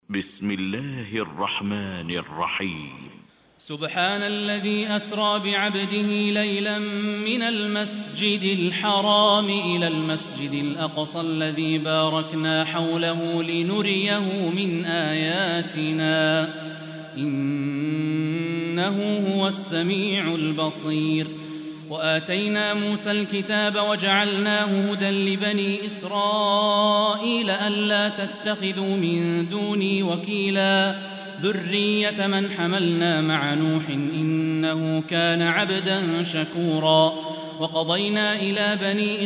بسم الله الرحمن الرحيم. سبحان الذي أسرى بعبده ليلا من المسجد الحرام إلى المسجد الأقصى الذي باركنا حوله لنريه من آياتنا إنه هو السميع البصير. وآتينا موسى الكتاب وجعلناه هدى لبني إسرائيل ألا تتخذوا من دوني وكيلا ذرية من حملنا مع نوح إنه كان عبدا شكورا. وقضينا إلى بني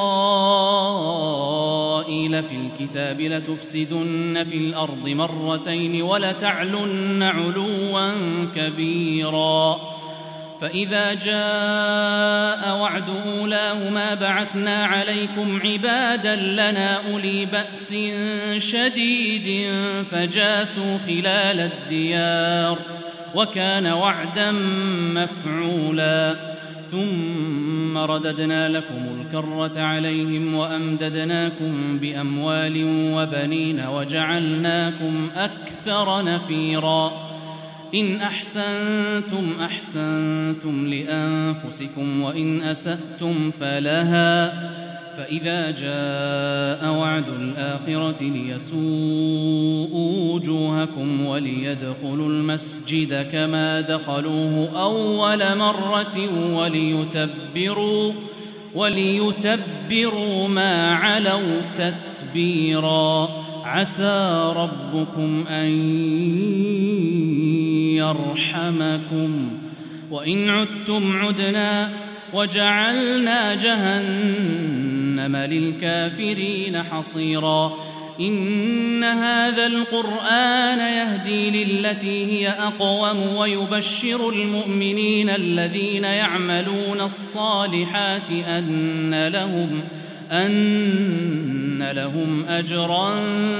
إسرائيل في الكتاب لتفسدن في الأرض مرتين ولتعلن علوا كبيرا. فإذا جاء وعد أولاهما بعثنا عليكم عبادا لنا أولي بأس شديد فجاسوا خلال الديار وكان وعدا مفعولا. ثم رددنا لكم الكرة عليهم وأمددناكم بأموال وبنين وجعلناكم أكثر نفيرا. إن أحسنتم أحسنتم لأنفسكم وإن أسأتم فلها. فإذا جاء وعد الآخرة ليسوءوا وجوهكم وليدخلوا المسجد كما دخلوه أول مرة وليتبروا ما علوا تتبيرا. عسى ربكم أن يرحمكم وإن عدتم عدنا وجعلنا جهنم للكافرين حصيرا. إن هذا القرآن يهدي للتي هي أقوم ويبشر المؤمنين الذين يعملون الصالحات أن لهم أجرا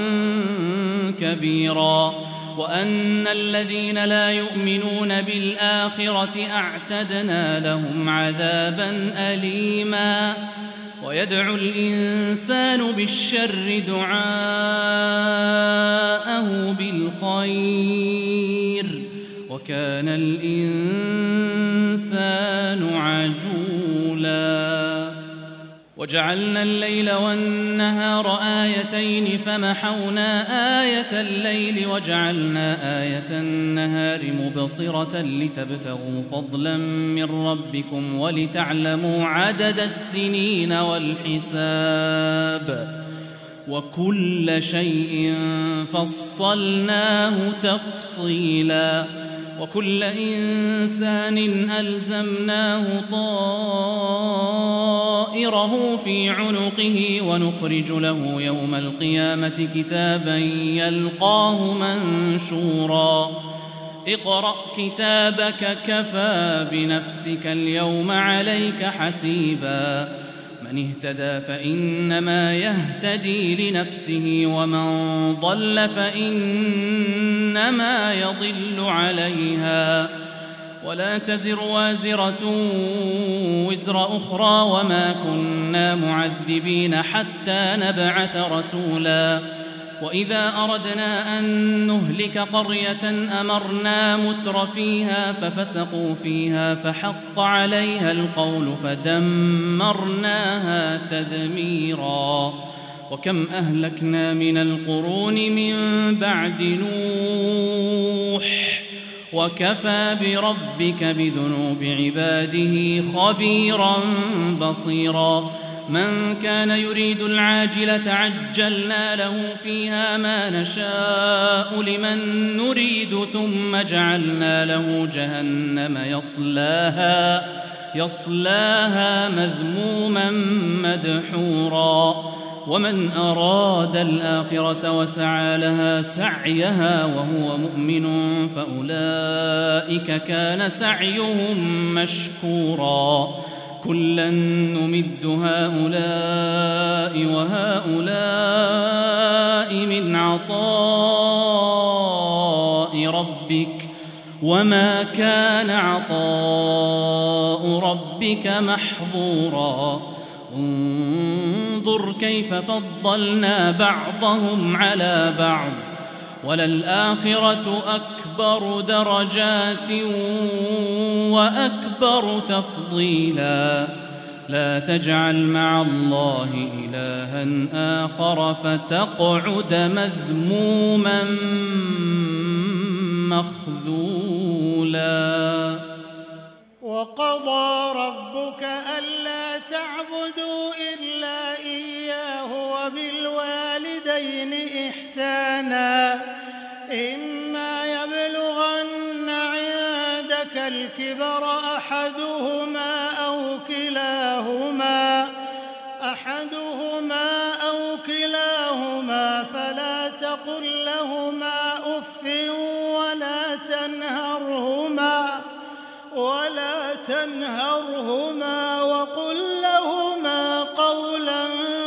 كبيرا وأن الذين لا يؤمنون بالآخرة أعتدنا لهم عذابا أليما. ويدعو الإنسان بالشر دعاءه بالخير وكان الإنسان عجولا. وجعلنا الليل والنهار آيتين فمحونا آية الليل وجعلنا آية النهار مبصرة لتبتغوا فضلا من ربكم ولتعلموا عدد السنين والحساب وكل شيء فصلناه تفصيلا. وكل إنسان ألزمناه طائره في عنقه ونخرج له يوم القيامة كتابا يلقاه منشورا. اقرأ كتابك كفى بنفسك اليوم عليك حسيبا. من اهتدى فإنما يهتدي لنفسه ومن ضل فإنما يضل عليها ولا تزر وازرة وزر أخرى وما كنا معذبين حتى نبعث رسولا. وإذا أردنا أن نهلك قرية أمرنا متر فيها ففسقوا فيها فحق عليها القول فدمرناها تدميرا. وكم أهلكنا من القرون من بعد نوح وكفى بربك بذنوب عباده خبيرا بصيرا. من كان يريد العاجلة عجلنا له فيها ما نشاء لمن نريد ثم جعلنا له جهنم يصلاها مذموما مدحورا. ومن أراد الآخرة وسعى لها سعيها وهو مؤمن فأولئك كان سعيهم مشكورا. كلا نمد هؤلاء وهؤلاء من عطاء ربك وما كان عطاء ربك محظورا. انظر كيف فضلنا بعضهم على بعض وللآخرة أكبر درجات وأكبر تفضيلا لا تجعل مع الله إلها آخر فتقعد مذموما مخذولا وقضى ربك ألا تعبدوا إلا إياه وبالوالدين إحسانا إما يبلغن عندك الكبر أحدهما أو كلاهما فلا تقل لهما أف ولا تنهرهما وقل لهما قولا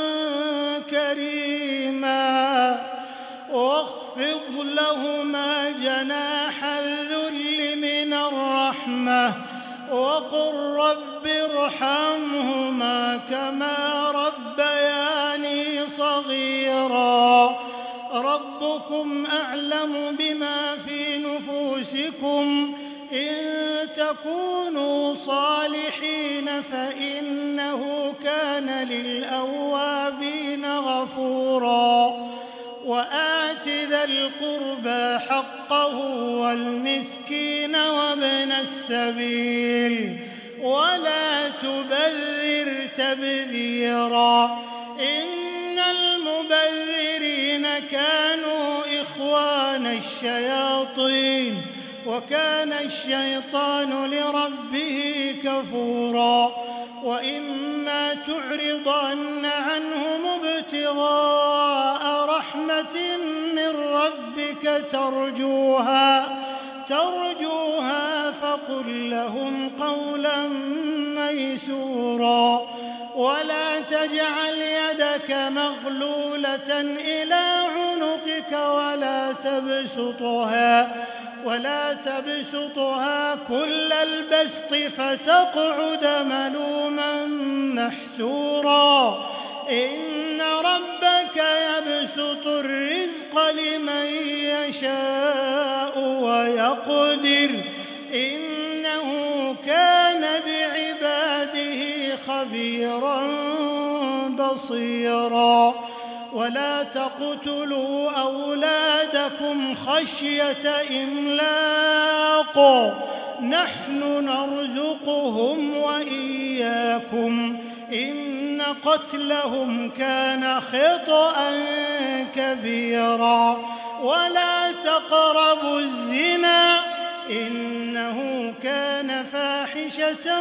كريما واخفض لهما جناح الذل من الرحمة وقل رب ارحمهما كما ربياني صغيرا ربكم أعلم بما في نفوسكم إن تكونوا صالحين فإنه كان للأوابين غفورا وآت ذا القربى حقه والمسكين وابن السبيل ولا تبذر تبذيرا إن المبذرين كانوا إخوان الشياطين وكان الشيطان لربه كفورا وإما تعرضن عنهم ابتغاء رحمة من ربك ترجوها فقل لهم قولا ميسورا ولا تجعل يدك مغلولة إلى عنقك ولا تبسطها كل البسط فتقعد ملوما محسورا إن ربك يبسط الرزق لمن يشاء ويقدر إنه كان بعباده خبيرا بصيرا ولا تقتلوا أولادكم خشية إملاق نحن نرزقهم وإياكم إن قتلهم كان خطأ كبيرا ولا تقربوا الزنا إنه كان فاحشة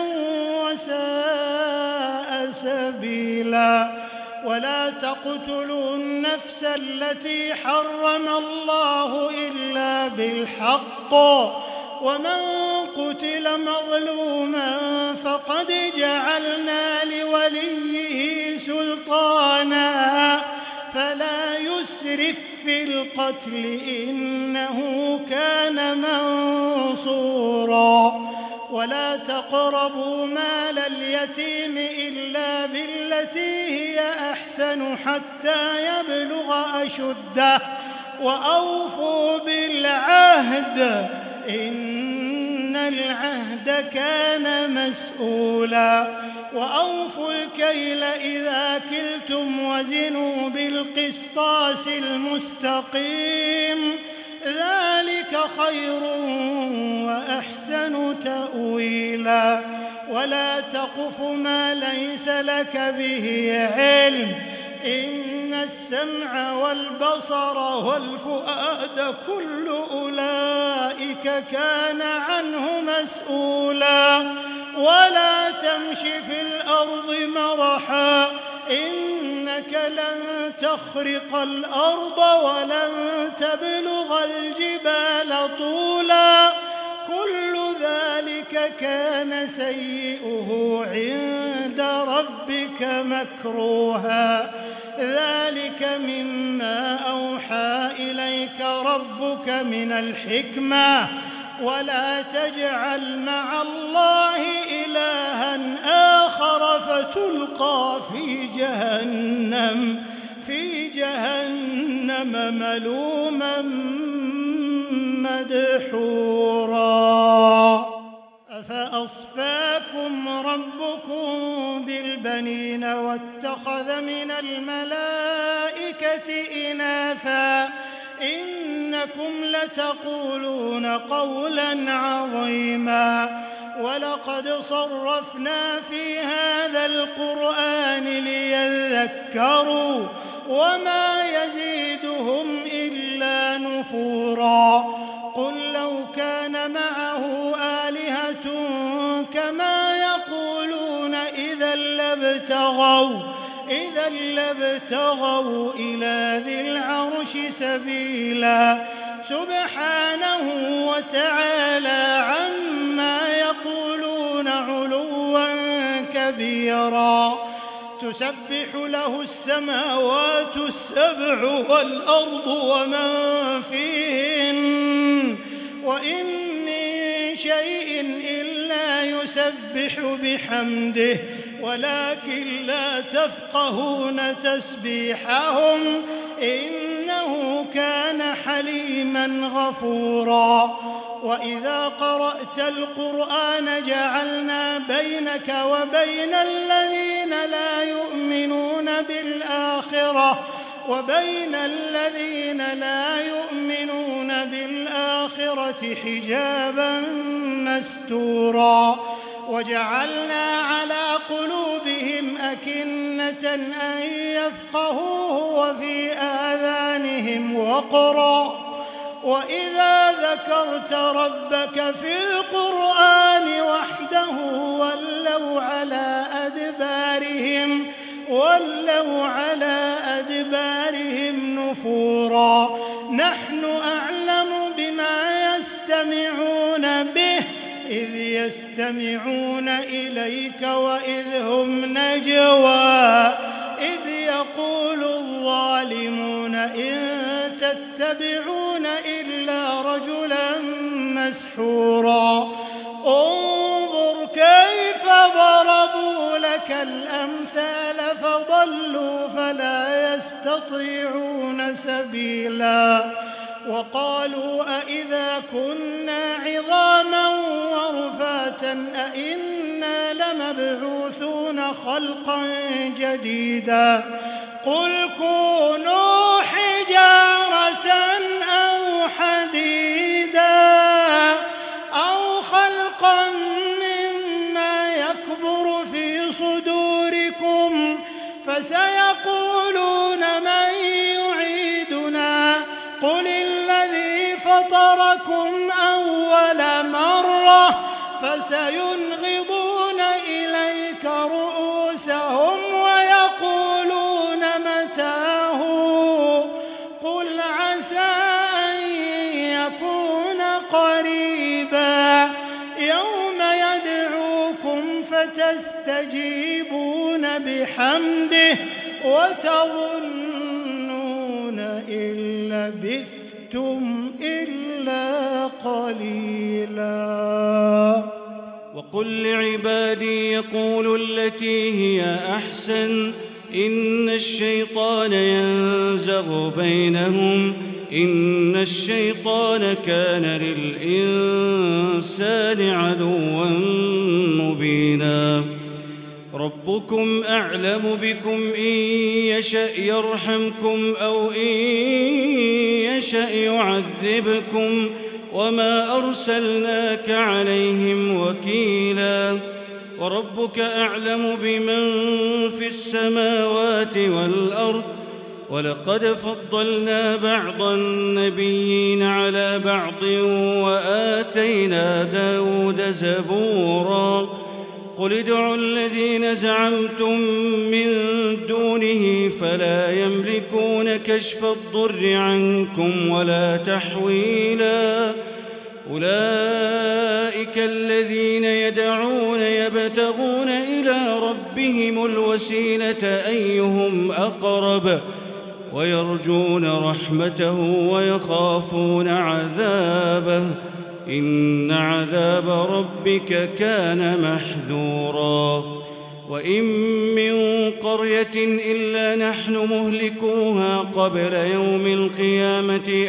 وساء سبيلا ولا تقتلوا النفس التي حرم الله إلا بالحق ومن قتل مظلوما فقد جعلنا لوليه سلطانا فلا يسرف في القتل إنه كان منصورا ولا تقربوا مال اليتيم إلا بالتي هي أحسن حتى يبلغ أشده وأوفوا بالعهد إن العهد كان مسؤولا وأوفوا الكيل إذا كلتم وزنوا بالقسطاس المستقيم ذلك خير وأحسن تأويلا ولا تقف ما ليس لك به علم إن السمع والبصر والفؤاد كل أولئك كان عنه مسؤولا ولا تمش في الأرض مرحا إنك لن تخرق الأرض ولن تبلغ الجبال طولا كل ذلك كان سيئه عند ربك مكروها ذلك مما أوحى إليك ربك من الحكمة ولا تجعل مع الله إلها آخر فتلقى في جهنم في جهنم ملوما مدحورا أفأصفاكم ربكم بالبنين واتخذ من الملائكة إناثا إنكم لتقولون قولا عظيما ولقد صرفنا في هذا القرآن ليذكروا وما يزيدهم إلا نفورا قل لو كان معه آلهة كما يقولون إذا لابتغوا إلى ذي العرش سبيلا سبحانه وتعالى عما يقولون علوا كبيرا تسبح له السماوات السبع والأرض ومن فيهن وإن من شيء إلا يسبح بحمده ولكن لا تفقهون تسبيحهم إنه كان حليما غفورا وإذا قرأت القرآن جعلنا بينك وبين الذين لا يؤمنون بالآخرة حجابا مستورا وجعلنا على قلوبهم أكنة أن يفقهوه وفي آذانهم وقرا وإذا ذكرت ربك في القرآن وحده ولوا على أدبارهم نفورا نحن أعلم بما يستمعون به إذ يستمعون إليك وإذ هم نجوى إذ يقول الظالمون إن تتبعون إلا رجلا مسحورا انظر كيف ضربوا لك الأمثال فضلوا فلا يستطيعون سبيلا وقالوا أإذا كنا عظاما ورفاتا أإنا لمبعوثون خلقا جديدا قل كونوا حجارة أو حديدا أو خلقا مما يكبر في صدوركم فسيقولون من يعيدنا قل الذي فطركم أول مرة فسينغضون إليك رؤوسهم ويقولون متاه قل عسى أن يكون قريبا يوم يدعوكم فتستجيبون بحمده وتظنون إن لبثتم إلا قليلا وقل لعبادي يقولوا التي هي أحسن إن الشيطان ينزغ بينهم إن الشيطان كان للإنسان عدوا مبينا ربكم أعلم بكم إن يشأ يرحمكم أو إن يشأ يعذبكم وما أرسلناك عليهم وكيلا وربك أعلم بمن في السماوات والأرض ولقد فضلنا بعض النبيين على بعض وآتينا داود زبورا قل ادعوا الذين زعمتم من دونه فلا يملكون كشف الضر عنكم ولا تحويلا أولئك الذين يدعون يبتغون إلى ربهم الوسيلة أيهم أقرب ويرجون رحمته ويخافون عذابه إن عذاب ربك كان محذورا وإن من قرية إلا نحن مهلكوها قبل يوم القيامة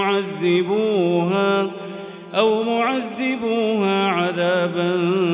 أو معذبوها عذابا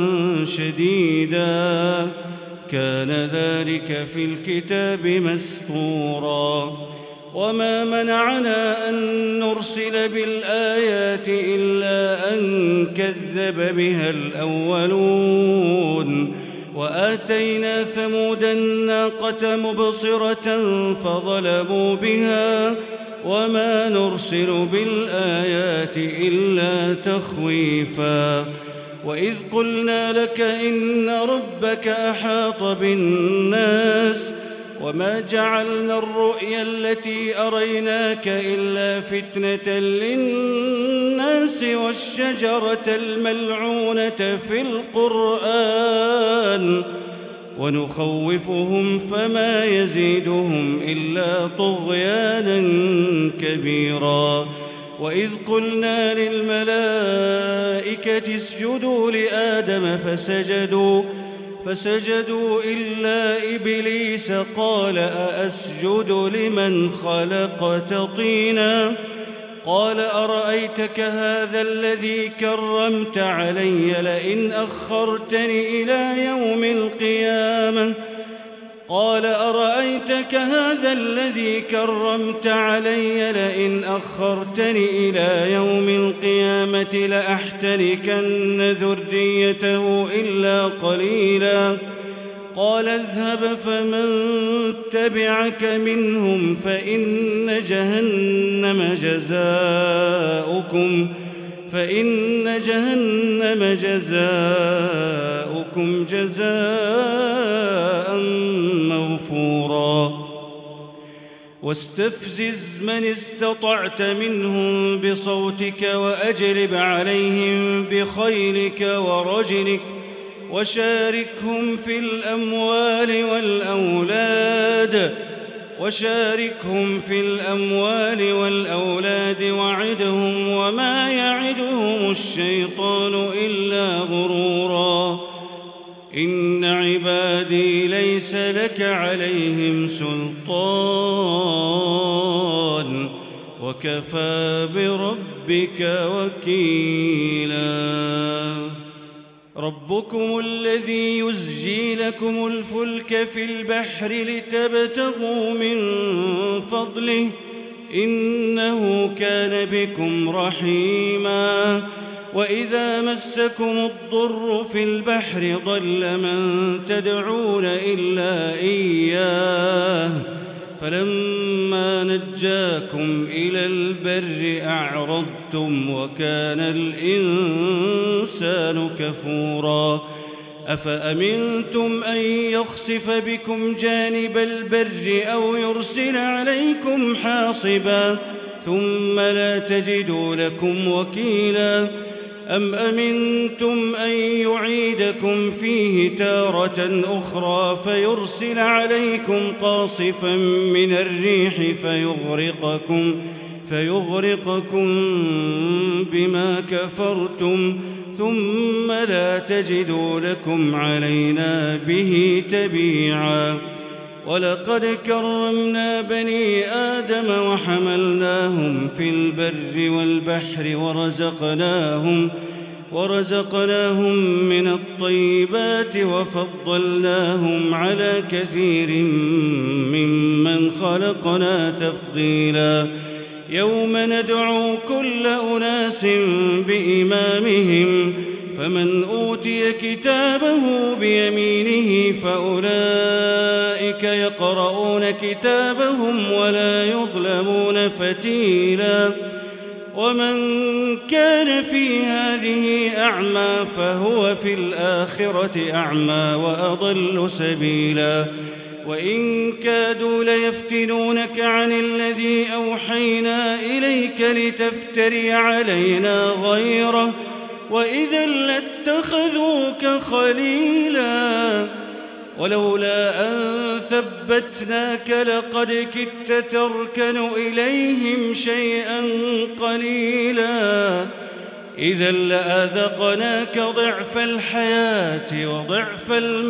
شديدا كان ذلك في الكتاب مسطورا وما منعنا أن نرسل بالآيات إلا أن كذب بها الأولون وآتينا ثمود الناقة مبصرة فظلموا بها وما نرسل بالآيات إلا تخويفا وإذ قلنا لك إن ربك أحاط بالناس وما جعلنا الرؤيا التي أريناك إلا فتنة للناس والشجرة الملعونة في القرآن ونخوفهم فما يزيدهم إلا طغيانا كبيرا وإذ قلنا للملائكة اسجدوا لآدم فسجدوا إلا إبليس قال أأسجد لمن خلقت طينا قال أرأيتك هذا الذي كرمت علي لئن أخرتني إلى يوم القيامة قال أرأيتك هذا الذي كرمت علي لئن أخرتني إلى يوم القيامة لأحتركن ذريته إلا قليلا قال اذهب فمن تبعك منهم فإن جهنم جزاؤكم جزاء موفورا واستفزز من استطعت منهم بصوتك وأجلب عليهم بخيلك ورجلك وشاركهم في الأموال والأولاد وعدهم وما يعدهم الشيطان إلا غرورا إن عبادي ليس لك عليهم سلطان وكفى بربك وكيلا ربكم الذي يزجي لكم الفلك في البحر لتبتغوا من فضله إنه كان بكم رحيما وإذا مسكم الضر في البحر ضل من تدعون إلا إياه فلما نجاكم إلى البر أعرضتم وكان الإنسان كفورا أفأمنتم أن يخسف بكم جانب البر أو يرسل عليكم حاصبا ثم لا تجدوا لكم وكيلا أم أمنتم أن يعيدكم فيه تارة أخرى فيرسل عليكم قاصفا من الريح فيغرقكم بما كفرتم ثم لا تجدوا لكم علينا به تبيعا ولقد كرمنا بني آدم وحملناهم في البر والبحر ورزقناهم من الطيبات وفضلناهم على كثير ممن خلقنا تفضيلا يوم ندعو كل أناس بإمامهم فمن أوتي كتابه بيمينه فأولئك يقرؤون كتابهم ولا يظلمون فتيلا ومن كان في هذه أعمى فهو في الآخرة أعمى وأضل سبيلا وإن كادوا ليفتنونك عن الذي أوحينا إليك لتفتري علينا غيره وإذا لاتخذوك خليلا ولولا أن ثبتناك لقد كدت تركن إليهم شيئا قليلا إذا لأذقناك ضعف الحياة وضعف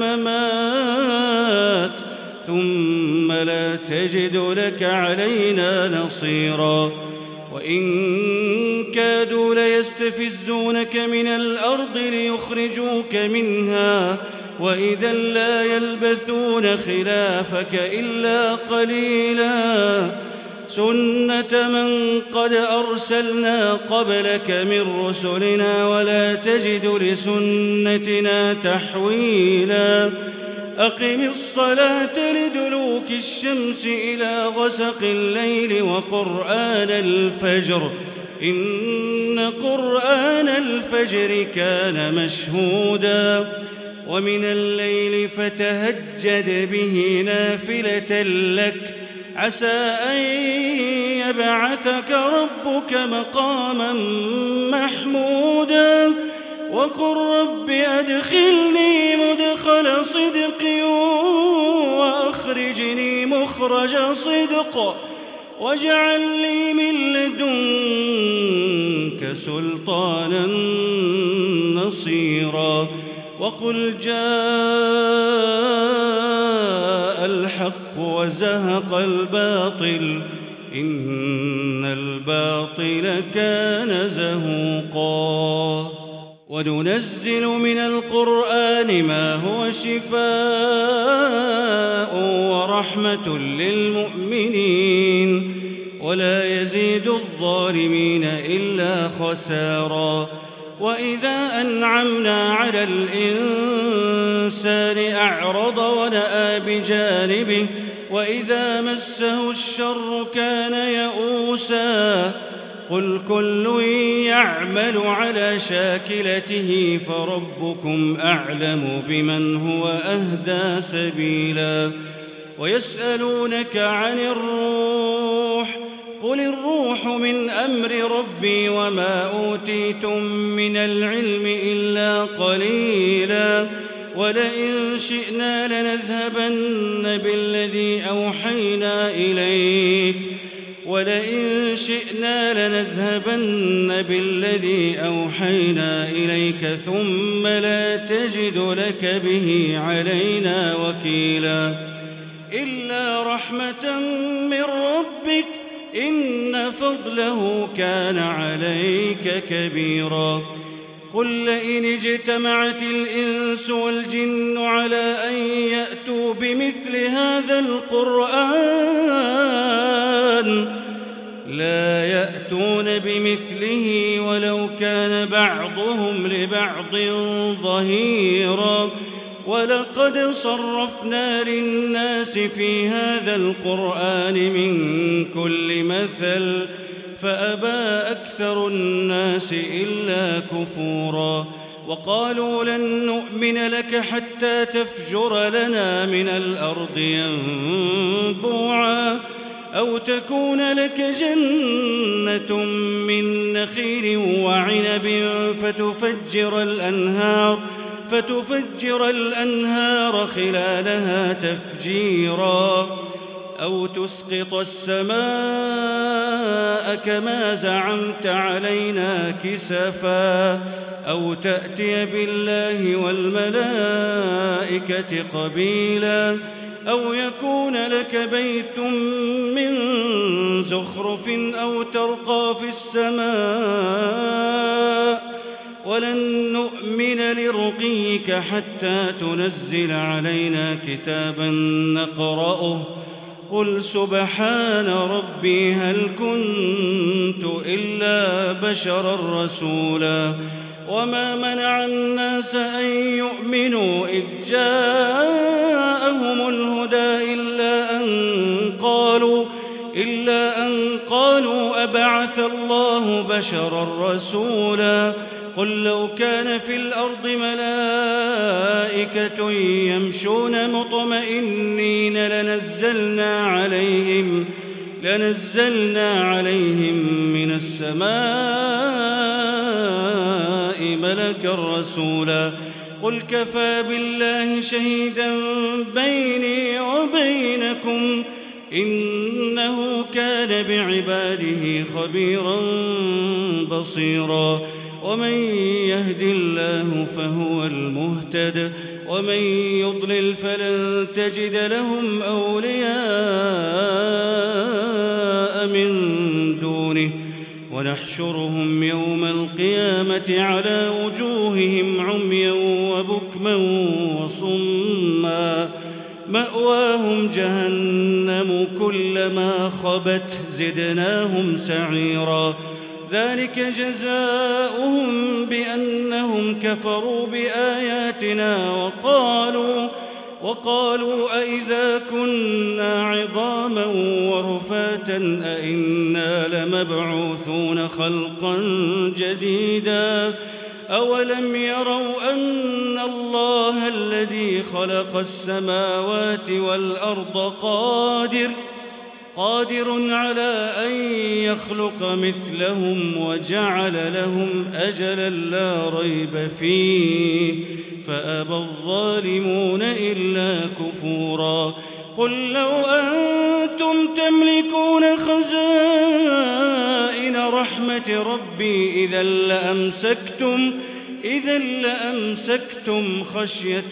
الممات ثم لا تجد لك علينا نصيرا وإن كادوا ليستفزونك من الأرض ليخرجوك منها وإذا لا يلبثون خلافك إلا قليلا سنة من قد أرسلنا قبلك من رسلنا ولا تجد لسنتنا تحويلا أقم الصلاة لدلوك الشمس إلى غسق الليل وقرآن الفجر إن قرآن الفجر كان مشهودا ومن الليل فتهجد به نافلة لك عسى أن يبعثك ربك مقاما محمودا وقل رب أدخلني مدخل صدق وأخرجني مخرج صدق واجعل لي من لدنك سلطانا نصيرا وقل جاء الحق وزهق الباطل إن الباطل كان زهوقا وننزل من القرآن ما هو شفاء ورحمة للمؤمنين ولا يزيد الظالمين إلا خسارا وإذا أنعمنا على الإنسان أعرض ونأى بجانبه وإذا مسه الشر كان يئوسا قل كل يعمل على شاكلته فربكم أعلم بمن هو أهدى سبيلا ويسألونك عن الروح قل الروح من أمر ربي وما أوتيتم من العلم إلا قليلا ولئن شئنا لنذهبن بالذي أوحينا إليك ثم لا تجد لك به علينا وكيلا إلا رحمة من ربك إن فضله كان عليك كبيرا قل لئن اجتمعت الإنس والجن على أن يأتوا بمثل هذا القرآن لا يأتون بمثله ولو كان بعضهم لبعض ظهيرا ولقد صرفنا للناس في هذا القرآن من كل مثل فأبى أكثر الناس إلا كفورا وقالوا لن نؤمن لك حتى تفجر لنا من الأرض ينبوعا أو تكون لك جنة من نخيل وعنب فتفجر الأنهار خلالها تفجيرا أو تسقط السماء كما زعمت علينا كسفا أو تأتي بالله والملائكة قبيلا أو يكون لك بيت من زخرف أو ترقى في السماء ولن نؤمن لرقيك حتى تنزل علينا كتابا نقرأه قل سبحان ربي هل كنت إلا بشرا رسولا وما منع الناس أن يؤمنوا إذ جاءهم الهدى إلا أن قالوا أبعث الله بشرا رسولا قل لو كان في الأرض ملائكة يمشون مطمئنين لنزلنا عليهم من السماء ملكا رسولا قل كفى بالله شهيدا بيني وبينكم إنه كان بعباده خبيرا بصيرا ومن يهد الله فهو المهتد ومن يضلل فلن تجد لهم أولياء من دونه ونحشرهم يوم القيامة على وجوههم عميا وبكما وصما مأواهم جهنم كلما خبت زدناهم سعيرا ذلك جزاؤهم بأنهم كفروا بآياتنا وقالوا أئذا كنا عظاما ورفاتا أئنا لمبعوثون خلقا جديدا أولم يروا أن الله الذي خلق السماوات والأرض قادر على أن يخلق مثلهم وجعل لهم أجلا لا ريب فيه فأبى الظالمون إلا كفورا قل لو أنتم تملكون خزائن رحمة ربي إذا لأمسكتم خشية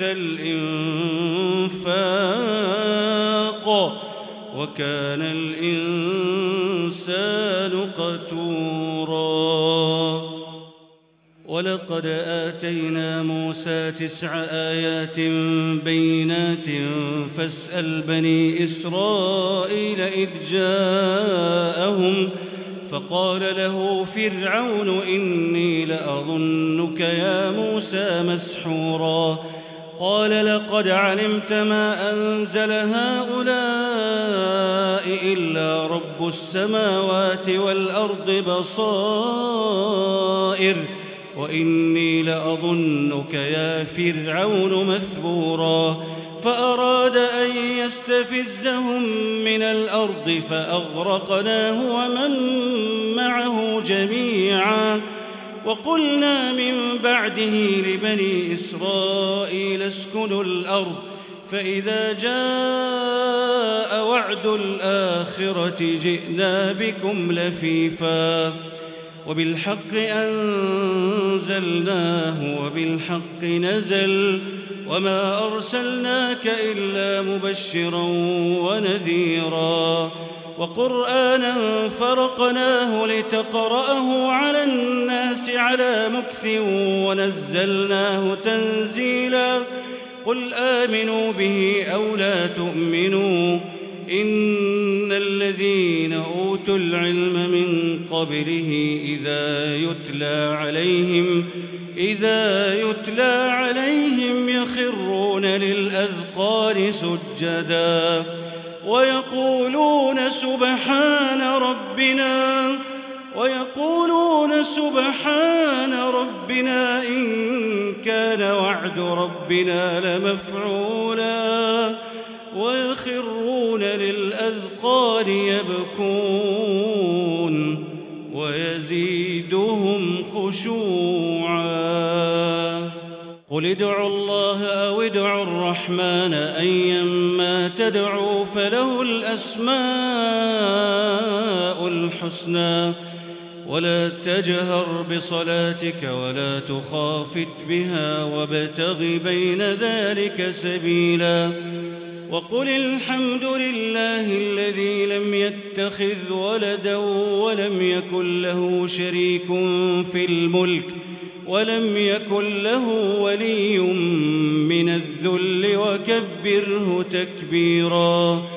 الإنفاق وكان الإنسان قتورا ولقد آتينا موسى 9 آيات بينات فاسأل بني إسرائيل إذ جاءهم فقال له فرعون إني لأظنك يا موسى مسحورا قال لقد علمت ما أنزل هؤلاء إلا رب السماوات والأرض بصائر وإني لأظنك يا فرعون مثبورا فأراد أن يستفزهم من الأرض فأغرقناه ومن معه جميعا وقلنا من بعده لبني إسرائيل اسكنوا الأرض فإذا جاء وعد الآخرة جئنا بكم لفيفا وبالحق أنزلناه وبالحق نزل وما أرسلناك إلا مبشرا ونذيرا وقرآنا فرقناه لتقرأه على الناس على مكث ونزلناه تنزيلا قل آمنوا به أو لا تؤمنوا إن الذين أوتوا العلم من قبله إذا يتلى عليهم يخرون للأذقان سجدا ويقولون سبحان ربنا إن كان وعد ربنا لمفعولا ويخرون للأذقان يبكون ويزيدهم خشوعا قل ادعوا الله أو ادعوا الرحمن أيما تدعوا فله الأسماء الحسنى ولا تجهر بصلاتك ولا تخافت بها وابتغ بين ذلك سبيلا وقل الحمد لله الذي لم يتخذ ولدا ولم يكن له شريك في الملك ولم يكن له ولي من الذل وكبره تكبيرا